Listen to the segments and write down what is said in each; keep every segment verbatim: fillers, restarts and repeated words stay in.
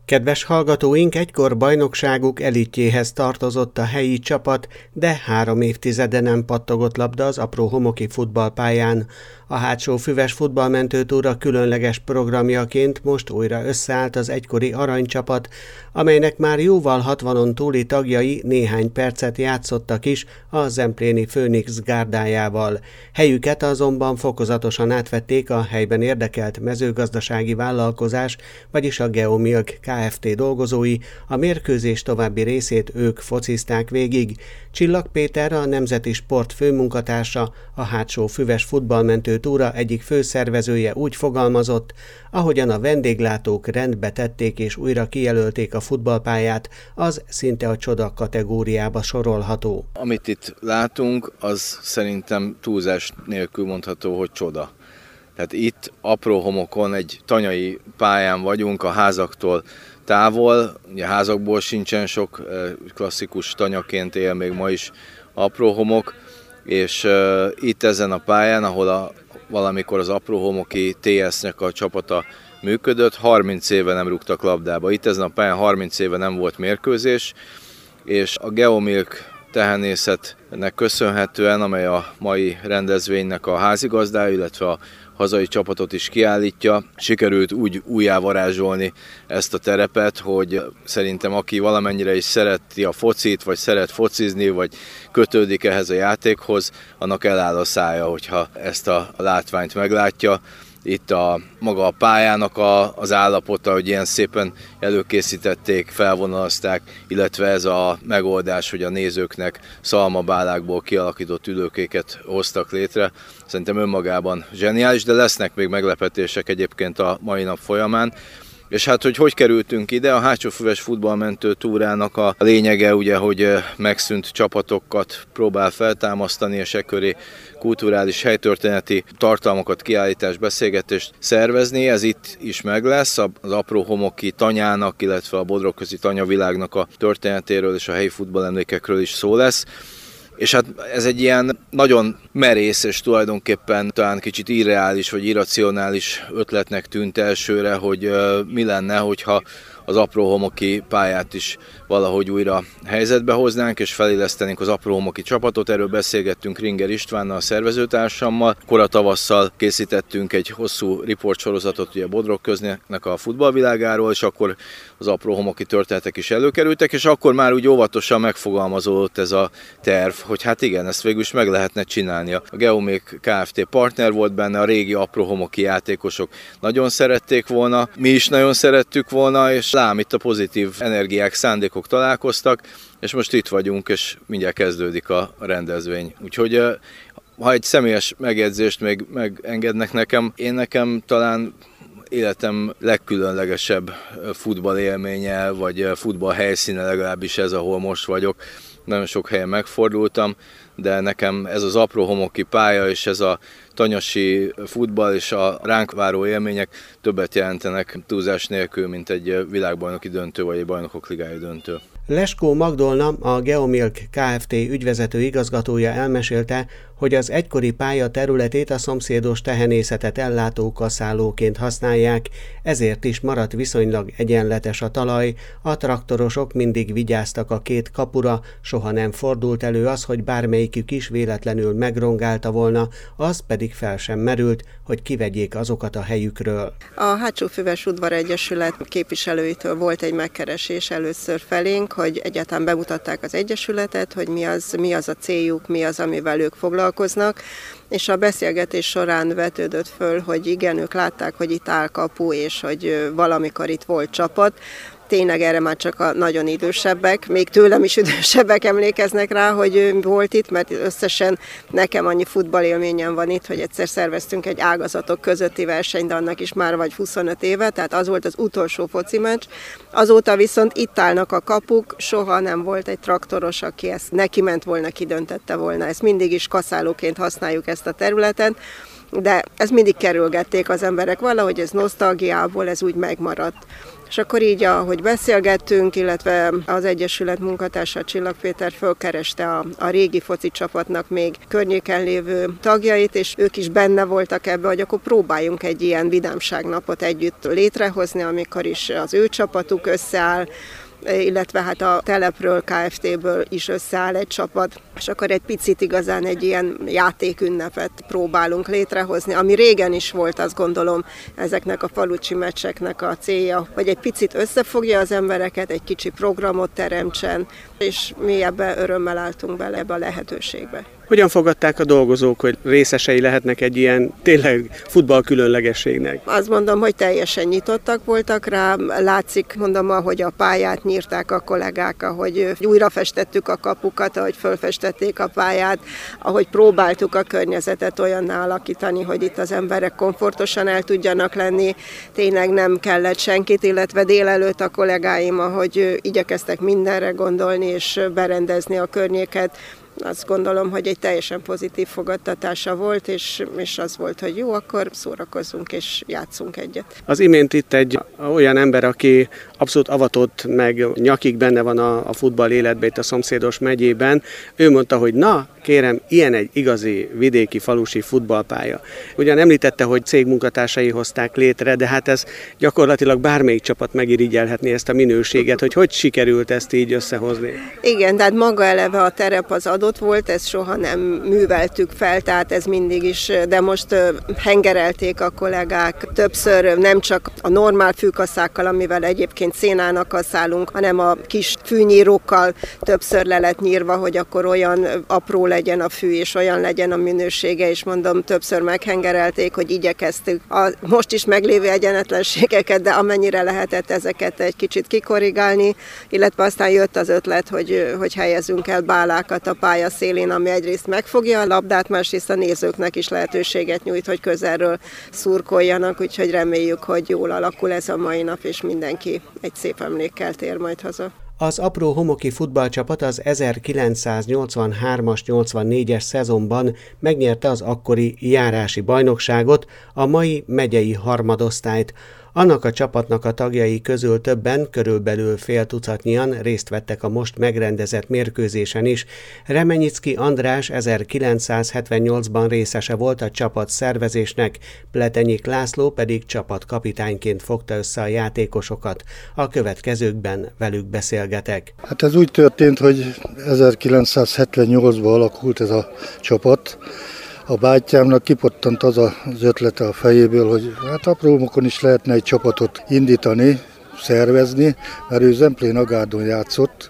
Kedves hallgatóink, egykor bajnokságuk elitjéhez tartozott a helyi csapat, de három évtizede nem pattogott labda az apró homoki futballpályán. A Hátsó-Füves futballmentőtúra különleges programjaként most újra összeállt az egykori aranycsapat, amelynek már jóval hatvanon túli tagjai néhány percet játszottak is a zempléni Főnix gárdájával. Helyüket azonban fokozatosan átvették a helyben érdekelt mezőgazdasági vállalkozás, vagyis a Geomilk Kft. Dolgozói, a mérkőzés további részét ők focizták végig. Csillag Péter, a Nemzeti Sport főmunkatársa, a Hátsó-Füves futballmentőtúra egyik főszervezője úgy fogalmazott, ahogyan a vendéglátók rendbe tették és újra kijelölték a futballpályát, az szinte a csoda kategóriába sorolható. Amit itt látunk, az szerintem túlzás nélkül mondható, hogy csoda. Tehát itt apró homokon, egy tanyai pályán vagyunk, a házaktól távol, ugye házakból sincsen sok, klasszikus tanyaként él még ma is apró homok, és uh, itt ezen a pályán, ahol a, valamikor az apró homoki té es-nek a csapata működött, harminc éve nem rúgtak labdába. Itt ezen a pályán harminc éve nem volt mérkőzés, és a Geomilk tehenészetnek köszönhetően, amely a mai rendezvénynek a házigazdája, illetve a hazai csapatot is kiállítja, sikerült úgy újjávarázsolni ezt a terepet, hogy szerintem aki valamennyire is szereti a focit, vagy szeret focizni, vagy kötődik ehhez a játékhoz, annak eláll a szája, hogyha ezt a látványt meglátja. Itt a maga a pályának a, az állapota, hogy ilyen szépen előkészítették, felvonalazták, illetve ez a megoldás, hogy a nézőknek szalmabálákból kialakított ülőkéket hoztak létre. Szerintem önmagában zseniális, de lesznek még meglepetések egyébként a mai nap folyamán. És hát, hogy hogy kerültünk ide, a Hátsó-Füves futballmentőtúrának a lényege, ugye, hogy megszűnt csapatokat próbál feltámasztani, és ekköré kulturális, helytörténeti tartalmakat, kiállítás, beszélgetést szervezni. Ez itt is meg lesz, az apró homoki tanyának, illetve a bodrogközi tanyavilágnak a történetéről és a helyi futballemlékekről is szó lesz. És hát ez egy ilyen nagyon merész és tulajdonképpen talán kicsit irreális vagy irracionális ötletnek tűnt elsőre, hogy mi lenne, hogyha az apró homoki pályát is valahogy újra helyzetbe hoznánk, és felélesztenénk az apró homoki csapatot. Erről beszélgettünk Ringer Istvánnal, a szervezőtársammal. Kora tavasszal készítettünk egy hosszú riportsorozatot ugye Bodrogköznek a futballvilágáról, és akkor az apró homoki történetek is előkerültek, és akkor már úgy óvatosan megfogalmazódott ez a terv, hogy hát igen, ezt végül is meg lehetne csinálni. A Geomilk Kft. Partner volt benne, a régi apró homoki játékosok nagyon szerették volna, mi is nagyon szerettük volna, és lám itt a pozitív energiák, szándékok találkoztak, és most itt vagyunk, és mindjárt kezdődik a rendezvény. Úgyhogy ha egy személyes megjegyzést még megengednek nekem, én nekem talán életem legkülönlegesebb futballélménye, vagy futballhelyszíne legalábbis ez, ahol most vagyok. Nagyon sok helyen megfordultam, de nekem ez az apró homoki pálya és ez a tanyasi futball és a ránk váró élmények többet jelentenek túlzás nélkül, mint egy világbajnoki döntő vagy egy bajnokok ligája döntő. Leskó Magdolna, a Geomilk Kft. Ügyvezető igazgatója elmesélte, hogy az egykori pálya területét a szomszédos tehenészetet ellátó kaszálóként használják, ezért is maradt viszonylag egyenletes a talaj, a traktorosok mindig vigyáztak a két kapura, soha nem fordult elő az, hogy bármelyikük is véletlenül megrongálta volna, az pedig fel sem merült, hogy kivegyék azokat a helyükről. A Hátsó-Füves Udvaregyesület képviselőitől volt egy megkeresés először felénk, hogy egyáltalán bemutatták az egyesületet, hogy mi az, mi az a céljuk, mi az, amivel ők foglalkoznak, és a beszélgetés során vetődött föl, hogy igen, ők látták, hogy itt áll kapu, és hogy valamikor itt volt csapat. Tényleg erre már csak a nagyon idősebbek, még tőlem is idősebbek emlékeznek rá, hogy volt itt, mert összesen nekem annyi futballélményem van itt, hogy egyszer szerveztünk egy ágazatok közötti versenyt, de annak is már vagy huszonöt éve, tehát az volt az utolsó foci meccs. Azóta viszont itt állnak a kapuk, soha nem volt egy traktoros, aki ezt neki ment volna, kidöntötte volna. Ezt mindig is kaszálóként használjuk ezt a területet, de ez mindig kerülgették az emberek valahogy, ez nosztalgiából, ez úgy megmaradt. És akkor így, ahogy beszélgettünk, illetve az Egyesület munkatársa Csillag Péter fölkereste a, a régi foci csapatnak még környéken lévő tagjait, és ők is benne voltak ebbe, hogy akkor próbáljunk egy ilyen vidámságnapot együtt létrehozni, amikor is az ő csapatuk összeáll, illetve hát a telepről, Kft-ből is összeáll egy csapat, és akkor egy picit igazán egy ilyen játékünnepet próbálunk létrehozni, ami régen is volt, azt gondolom, ezeknek a falucsi meccseknek a célja, hogy egy picit összefogja az embereket, egy kicsi programot teremtsen, és mi ebbe örömmel álltunk bele ebbe a lehetőségbe. Hogyan fogadták a dolgozók, hogy részesei lehetnek egy ilyen tényleg futball különlegességnek? Azt mondom, hogy teljesen nyitottak voltak rá. Látszik, mondom, ahogy a pályát nyírták a kollégák, ahogy újra festettük a kapukat, ahogy fölfestették a pályát, ahogy próbáltuk a környezetet olyanná alakítani, hogy itt az emberek komfortosan el tudjanak lenni. Tényleg nem kellett senkit, illetve délelőtt a kollégáim, ahogy igyekeztek mindenre gondolni és berendezni a környéket. Azt gondolom, hogy egy teljesen pozitív fogadtatása volt, és, és az volt, hogy jó, akkor szórakozzunk és játszunk egyet. Az imént itt egy olyan ember, aki abszolút avatott, meg nyakig benne van a, a futball életben itt a szomszédos megyében, ő mondta, hogy na, kérem, ilyen egy igazi vidéki falusi futballpálya. Ugyan említette, hogy cégmunkatársai hozták létre, de hát ez gyakorlatilag bármelyik csapat megirigyelhetné ezt a minőséget, hogy hogy sikerült ezt így összehozni. Igen, tehát maga eleve a terep az adott volt, ezt soha nem műveltük fel, tehát ez mindig is, de most hengerelték a kollégák többször, nem csak a normál fűkaszákkal, amivel egyébként szénának kaszálunk, hanem a kis fűnyírókkal többször le lett nyírva, hogy akkor olyan apró legyen a fű, és olyan legyen a minősége, és mondom, többször meghengerelték, hogy igyekeztük a most is meglévő egyenetlenségeket, de amennyire lehetett ezeket egy kicsit kikorrigálni, illetve aztán jött az ötlet, hogy, hogy helyezzünk el bálákat a pálya szélén, ami egyrészt megfogja a labdát, másrészt a nézőknek is lehetőséget nyújt, hogy közelről szurkoljanak, úgyhogy reméljük, hogy jól alakul ez a mai nap, és mindenki egy szép emlékkel tér majd haza. Az apró homoki futballcsapat az ezerkilencszáznyolcvanhármas nyolcvannégyes szezonban megnyerte az akkori járási bajnokságot, a mai megyei harmadosztályt. Annak a csapatnak a tagjai közül többen, körülbelül fél tucatnyian részt vettek a most megrendezett mérkőzésen is. Remenyicki András ezerkilencszázhetvennyolcban részese volt a csapat szervezésnek, Pletenyik László pedig csapatkapitányként fogta össze a játékosokat. A következőkben velük beszélgetek. Hát ez úgy történt, hogy ezerkilencszázhetvennyolcban alakult ez a csapat. A bátyámnak kipottant az az ötlete a fejéből, hogy hát aprómokon is lehetne egy csapatot indítani, szervezni, mert ő Zemplén-Agárdon játszott,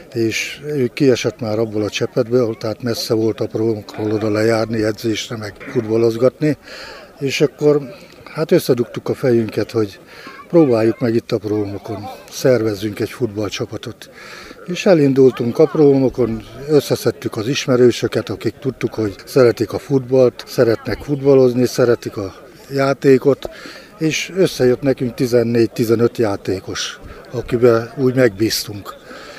és ő kiesett már abból a csepetből, tehát messze volt aprómokról oda lejárni, edzésre, meg futballozgatni, és akkor hát összedugtuk a fejünket, hogy próbáljuk meg itt aprómokon, szervezzünk egy futballcsapatot. És elindultunk aprómokon, összeszedtük az ismerősöket, akik tudtuk, hogy szeretik a futballt, szeretnek futballozni, szeretik a játékot, és összejött nekünk tizennégy-tizenöt játékos, akiben úgy megbíztunk.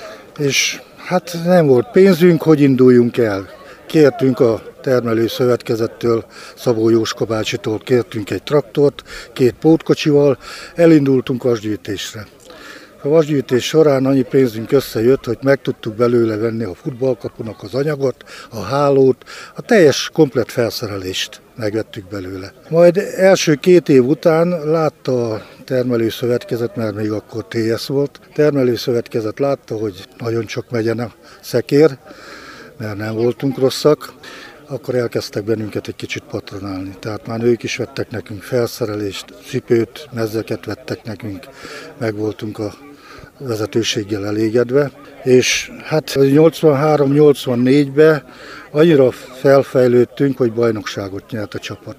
És hát nem volt pénzünk, hogy induljunk el. Kértünk a termelőszövetkezettől, Szabó Jóska bácsitól kértünk egy traktort, két pótkocsival, elindultunk vasgyűjtésre. A vasgyűjtés során annyi pénzünk összejött, hogy meg tudtuk belőle venni a futballkapunak az anyagot, a hálót, a teljes komplett felszerelést megvettük belőle. Majd első két év után látta a termelőszövetkezet, mert még akkor té es volt, termelőszövetkezet látta, hogy nagyon csak megyen a szekér, mert nem voltunk rosszak, akkor elkezdtek bennünket egy kicsit patronálni. Tehát már ők is vettek nekünk felszerelést, cipőt, mezzeket vettek nekünk, meg voltunk a vezetőséggel elégedve. És hát nyolcvanhárom nyolcvannégyben annyira felfejlődtünk, hogy bajnokságot nyert a csapat.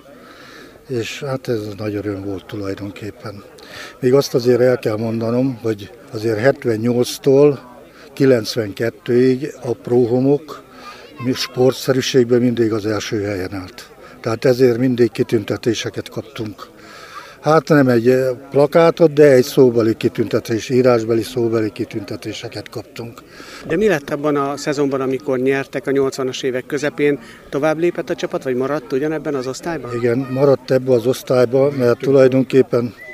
És hát ez nagy öröm volt tulajdonképpen. Még azt azért el kell mondanom, hogy azért hetvennyolctól kilencvenkettőig a Próhomok sportszerűségben mindig az első helyen állt. Tehát ezért mindig kitüntetéseket kaptunk. Hát nem egy plakátot, de egy szóbeli kitüntetés, írásbeli szóbeli kitüntetéseket kaptunk. De mi lett abban a szezonban, amikor nyertek a nyolcvanas évek közepén? Tovább lépett a csapat, vagy maradt ugyanebben az osztályban? Igen, maradt ebben az osztályban, mert tulajdonképpen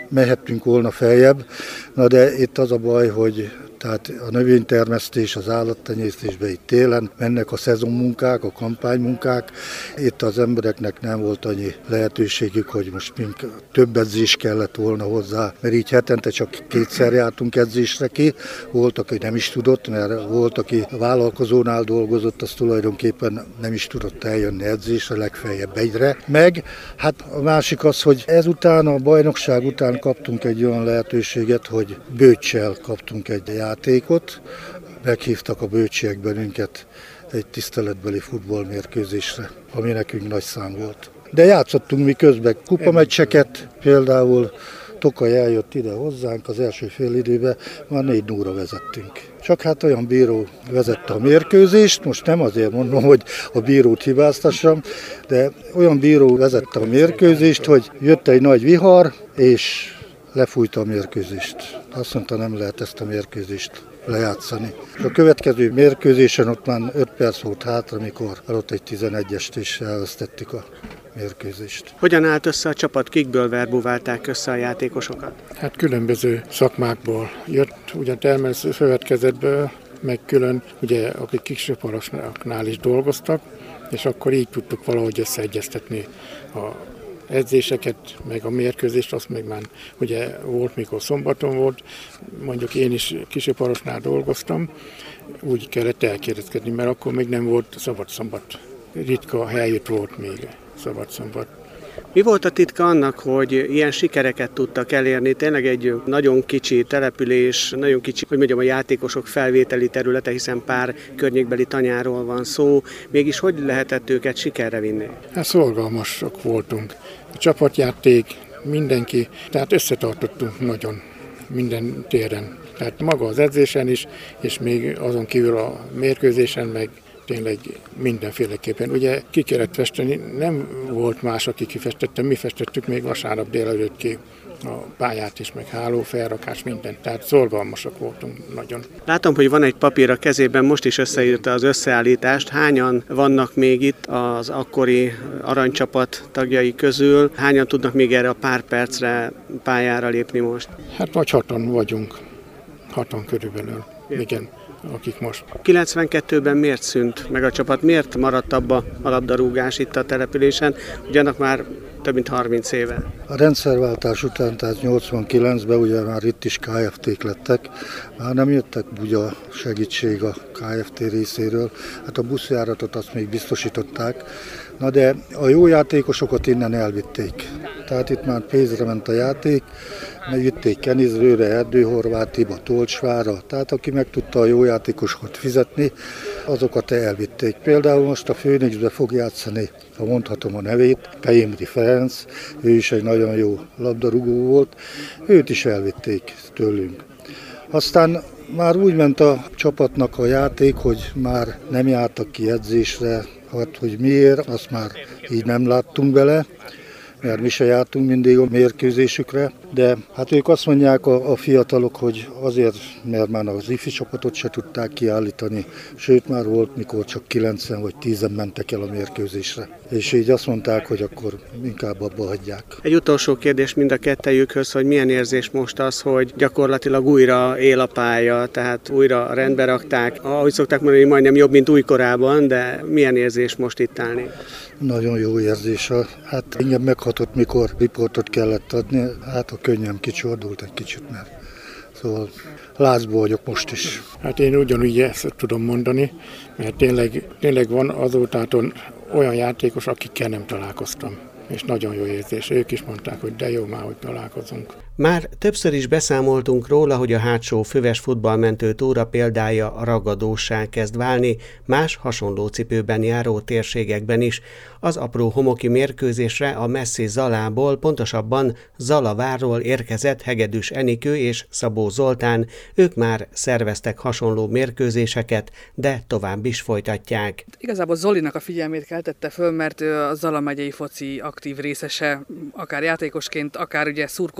mehettünk volna feljebb, na de itt az a baj, hogy tehát a növénytermesztés, az állattenyésztésben itt télen mennek a szezonmunkák, a kampánymunkák. Itt az embereknek nem volt annyi lehetőségük, hogy most mink több edzés kellett volna hozzá, mert így hetente csak kétszer jártunk edzésre ki. Volt, aki nem is tudott, mert volt, aki a vállalkozónál dolgozott, az tulajdonképpen nem is tudott eljönni edzésre, legfeljebb egyre. Meg hát a másik az, hogy ezután, a bajnokság után kaptunk egy olyan lehetőséget, hogy Bőccsel kaptunk egy játékot, meghívtak a bőcsiek bennünket egy tiszteletbeli futballmérkőzésre, ami nekünk nagy szám volt. De játszottunk mi közben kupameccseket, például Tokaj eljött ide hozzánk, az első fél időben már négy nulla vezettünk. Csak hát olyan bíró vezette a mérkőzést, most nem azért mondom, hogy a bírót hibáztassam, de olyan bíró vezette a mérkőzést, hogy jött egy nagy vihar, és lefújta a mérkőzést. Azt mondta, nem lehet ezt a mérkőzést lejátszani. És a következő mérkőzésen ott már öt perc volt hátra, amikor adott egy tizenegyest, és elvesztettük a mérkőzést. Hogyan állt össze a csapat, kikből verbuválták össze a játékosokat? Hát különböző szakmákból jött, ugye termelő szövetkezetből, meg külön, ugye akik kisöparosnál is dolgoztak, és akkor így tudtuk valahogy összeegyeztetni a edzéseket, meg a mérkőzést, azt még már ugye volt, mikor szombaton volt, mondjuk én is Kisöparosnál dolgoztam, úgy kellett elkérdezkedni, mert akkor még nem volt szabad-szombat. Ritka helyütt volt még szabad-szombat. Mi volt a titka annak, hogy ilyen sikereket tudtak elérni? Tényleg egy nagyon kicsi település, nagyon kicsi, hogy mondjam, a játékosok felvételi területe, hiszen pár környékbeli tanyáról van szó. Mégis hogy lehetett őket sikerre vinni? Hát szorgalmasak voltunk. A csapatjáték, mindenki, tehát összetartottunk nagyon minden téren. Tehát maga az edzésen is, és még azon kívül a mérkőzésen, meg tényleg mindenféleképpen. Ugye ki kellett festeni, nem volt más, aki kifestette, mi festettük még vasárnap délelőtt ki a pályát is, meg háló, felrakás, mindent. Tehát szorgalmasak voltunk nagyon. Látom, hogy van egy papír a kezében, most is összeírta az összeállítást. Hányan vannak még itt az akkori aranycsapat tagjai közül? Hányan tudnak még erre a pár percre pályára lépni most? Hát vagy hatan vagyunk. Hatan körülbelül. Igen. Akik most. kilencvenkettőben miért szűnt meg a csapat? Miért maradt abba a labdarúgás itt a településen? Ugyanak már több mint harminc éve. A rendszerváltás után, tehát nyolcvankilencben ugye már itt is ká ef té-k lettek, már nem jöttek bugya segítség a ká ef té részéről, hát a buszjáratot azt még biztosították, na de a jó játékosokat innen elvitték. Tehát itt már pénzre ment a játék, megvitték Kenizrőre, Erdőhorvátiba, Tolcsvára, tehát aki meg tudta a jó játékosokat fizetni, azokat elvitték. Például most a Főnixbe fog játszani, ha mondhatom a nevét, Peimri Ferenc, ő is egy nagyon jó labdarúgó volt, őt is elvitték tőlünk. Aztán már úgy ment a csapatnak a játék, hogy már nem jártak ki edzésre, hát hogy miért, azt már így nem láttunk bele, mert mi se jártunk mindig a mérkőzésükre, de hát ők azt mondják a, a fiatalok, hogy azért, mert már az ifi csapatot se tudták kiállítani, sőt már volt, mikor csak kilencven vagy tízen mentek el a mérkőzésre. És így azt mondták, hogy akkor inkább abba hagyják. Egy utolsó kérdés mind a kettejükhöz, hogy milyen érzés most az, hogy gyakorlatilag újra él a pálya, tehát újra rendbe rakták. Ahogy szokták mondani, majdnem jobb, mint újkorában, de milyen érzés most itt állni? Nagyon jó érzés. Hát engem meghatott, mikor riportot kellett adni, hát a könnyem kicsordult egy kicsit, mert szóval lázból vagyok most is. Hát én ugyanúgy ezt tudom mondani, mert tényleg, tényleg van azótától olyan játékos, akikkel nem találkoztam. És nagyon jó érzés. Ők is mondták, hogy de jó már, hogy találkozunk. Már többször is beszámoltunk róla, hogy a hátsó füves futballmentő túra példája a ragadóssá kezd válni, más hasonló cipőben járó térségekben is. Az apró homoki mérkőzésre a messzi Zalából, pontosabban Zalavárról érkezett Hegedűs Enikő és Szabó Zoltán, ők már szerveztek hasonló mérkőzéseket, de tovább is folytatják. Igazából Zolinak a figyelmét keltette föl, mert ő a Zala megyei foci aktív részese, akár játékosként, akár ugye szurkolóként,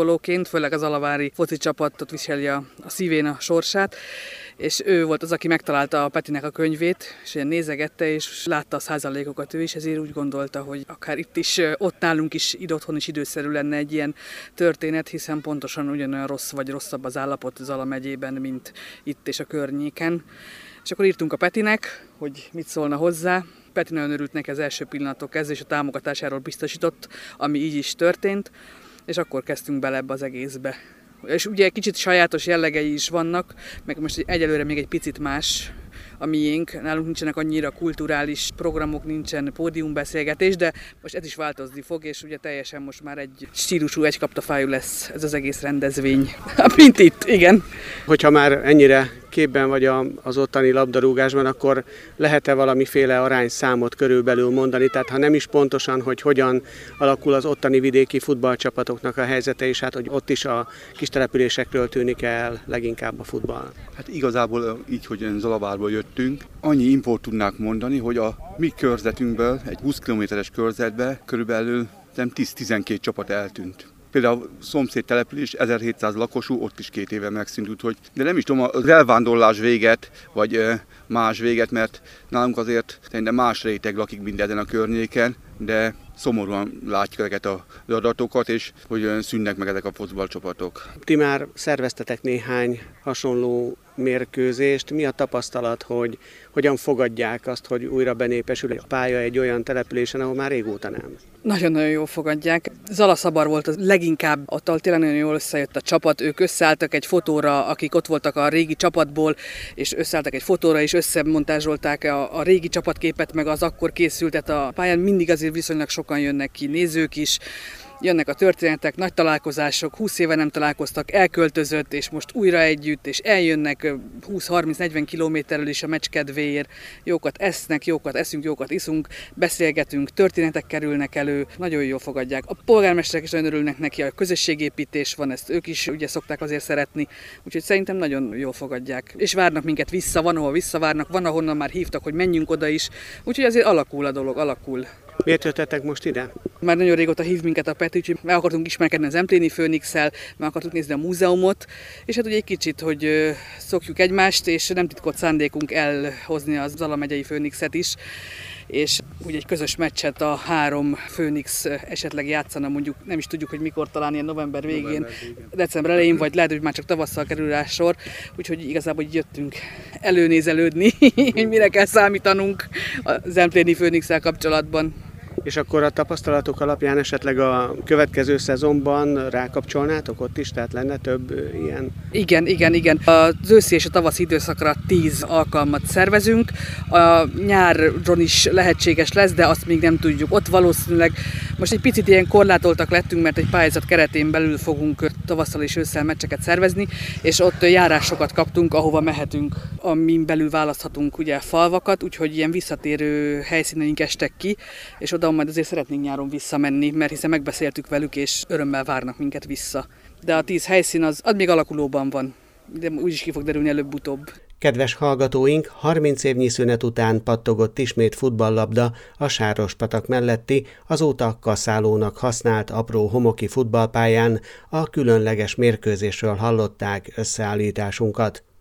fent, főleg az alavári foci csapatot viseli a, a szívén a sorsát, és ő volt az, aki megtalálta a Petinek a könyvét, és ilyen nézegette, és látta a százalékokat ő is, ezért úgy gondolta, hogy akár itt is, ott nálunk is, ide otthon is időszerű lenne egy ilyen történet, hiszen pontosan ugyanolyan rossz vagy rosszabb az állapot Zala megyében, mint itt és a környéken. És akkor írtunk a Petinek, hogy mit szólna hozzá. Peti nagyon örült neki az első pillanatok kezdve, és a támogatásáról biztosított, ami így is történt, és akkor kezdtünk bele ebbe az egészbe. És ugye kicsit sajátos jellegei is vannak, meg most egyelőre még egy picit más a miénk. Nálunk nincsenek annyira kulturális programok, nincsen pódiumbeszélgetés, de most ez is változni fog, és ugye teljesen most már egy stílusú, egy kaptafájú lesz ez az egész rendezvény. Mint itt, igen. Hogyha már ennyire képben vagy az ottani labdarúgásban, akkor lehet-e valamiféle arányszámot körülbelül mondani? Tehát ha nem is pontosan, hogy hogyan alakul az ottani vidéki futballcsapatoknak a helyzete, és hát hogy ott is a kis településekről tűnik el leginkább a futball. Hát igazából így, hogy Zalavárból jöttünk, annyi import tudnák mondani, hogy a mi körzetünkből, egy húsz kilométeres körzetbe körülbelül tíz-tizenkét csapat eltűnt. Például a szomszéd település ezerhétszáz lakosú, ott is két éve megszűnt, úgyhogy, de nem is tudom az elvándorlás véget, vagy más véget, mert nálunk azért szerintem más réteg lakik mindezen a környéken, de szomorúan látjuk ezeket az adatokat, és hogy szűnnek meg ezek a futballcsapatok. Ti már szerveztetek néhány hasonló mérkőzést. Mi a tapasztalat, hogy hogyan fogadják azt, hogy újra benépesül a pálya egy olyan településen, ahol már régóta nem? Nagyon-nagyon jól fogadják. Zalaszabar volt az leginkább, ott tényleg nagyon jól összejött a csapat. Ők összeálltak egy fotóra, akik ott voltak a régi csapatból, és összeálltak egy fotóra, és összemontázsolták a, a régi csapatképet, meg az akkor készültet a pályán. Mindig azért viszonylag sokan jönnek ki, nézők is. Jönnek a történetek, nagy találkozások, húsz éve nem találkoztak, elköltözött, és most újra együtt, és eljönnek húsz-harminc-negyven kilométerről is a meccs kedvéért. Jókat esznek, jókat eszünk, jókat iszunk, beszélgetünk, történetek kerülnek elő, nagyon jól fogadják. A polgármesterek is nagyon örülnek neki, a közösségépítés van, ezt ők is ugye szokták azért szeretni, úgyhogy szerintem nagyon jól fogadják. És várnak minket vissza, van ahol visszavárnak, van ahonnan már hívtak, hogy menjünk oda is, úgyhogy azért alakul a dolog, alakul. Miért jöttetek most ide? Már nagyon régóta hív minket a Peti, úgyhogy meg akartunk ismerkedni az Empléni Főnixszel, meg akartunk nézni a múzeumot, és hát ugye egy kicsit, hogy szokjuk egymást, és nem titkolt szándékunk elhozni az Zala megyei Főnixet is, és ugye egy közös meccset a három Főnix esetleg játszana, mondjuk nem is tudjuk, hogy mikor, talán ilyen november végén, november végén. december elején, vagy lehet, hogy már csak tavasszal kerül rá sor, úgyhogy igazából így jöttünk előnézelődni, hogy mire kell számítanunk az Empléni Főnixsel kapcsolatban. És akkor a tapasztalatok alapján esetleg a következő szezonban rákapcsolnátok ott is, tehát lenne több ilyen? Igen, igen, igen. Az őszi és a tavaszi időszakra tíz alkalmat szervezünk. A nyáron is lehetséges lesz, de azt még nem tudjuk. Ott valószínűleg most egy picit ilyen korlátoltak lettünk, mert egy pályázat keretén belül fogunk tavasszal és ősszel meccseket szervezni, és ott járásokat kaptunk, ahova mehetünk, amin belül választhatunk ugye falvakat, úgyhogy ilyen visszatérő helyszíneink estek ki, és oda majd azért szeretnénk nyáron visszamenni, mert hiszen megbeszéltük velük, és örömmel várnak minket vissza. De a tíz helyszín az, az még alakulóban van, de úgyis ki fog derülni előbb-utóbb. Kedves hallgatóink, harminc évnyi szünet után pattogott ismét futballlabda a Sárospatak melletti, azóta kaszálónak használt apró homoki futballpályán. A különleges mérkőzésről hallották összeállításunkat.